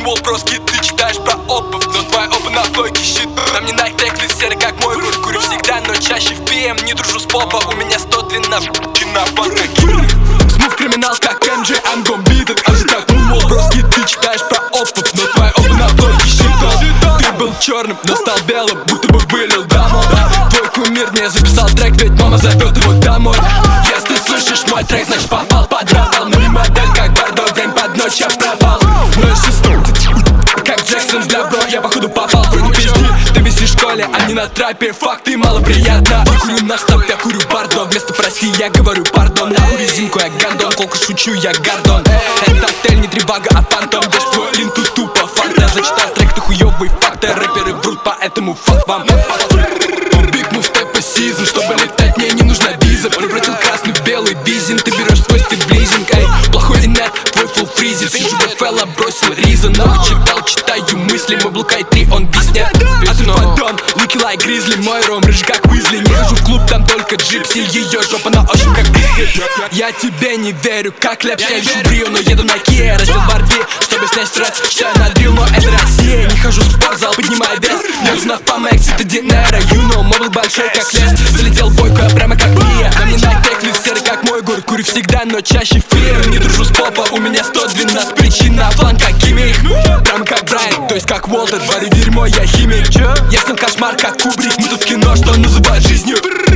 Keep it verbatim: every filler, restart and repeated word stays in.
думал броски, ты читаешь про опыт, но твоя опа на плойке щит. На мне Nike Tech серый как мой год. Курю всегда, но чаще в пи эм. Не дружу с попа, у меня сто двенадцать на банка. Смув криминал как эм джей, I'm gon' beat it. А ты так думал броски, ты читаешь про опыт, но твоя опа на плойке щит. Ты был черным, но стал белым, будто бы вылил даму. Твой кумир мне записал трек, ведь мама зовет его домой. Если слышишь мой трек, значит попал под радал. Ну не модель как Бардо, время под ночь я пропал. Мой шестой, как Джексон для бро, я походу попал. Вроде пизди, ты висишь в школе, а не на трапе. Факты малоприятно. Я курю на стоп, я курю Бардо. Вместо прости я говорю пардон. На резинку я гандон, колко шучу я Гордон. Это отель не тревага, а фантом. Дашь твой лин тут тупо фанта. Зачитай трек, ты хуёвый факты. Рэперы врут, поэтому факт вам. Big move, step a season. Чтобы летать, мне не нужна виза. Превратил красный в белый дизин. Ты берешь свой стиль близинг, эй. Плохой инет, твой фулл фризит. Сижу в эф эл, бросил риза. Нахуй читал, читаю мысли. Мы блукай три, он виснет. А ты поддон, луки лайк гризли. Мой ром рыжий как Уизли. Не хожу в клуб, там только джипси. Ее жопа на ощупь как бисквит. Я тебе не верю, как лепс. Я вижу брио, но еду на Kia. Раздел Барби, чтобы снять стресс. Все надрил, но это Россия. Не хожу в спортзал, поднимаю вес. Мне нужна фама, эксита Динера. You know, мобил большой как лес. Залетел бойко, прямо как Мия. На мне Nike Tech серый как мой город. Курю всегда, но чаще в пи эм. Не дружу с попа, у меня сто двенадцать причин на фланг как химик. Прямо как Брайан, то есть как Уолтер. Творю дерьмо, я химик. Я снял кошмар как Кубрик. Мы тут в кино, что называют жизнью.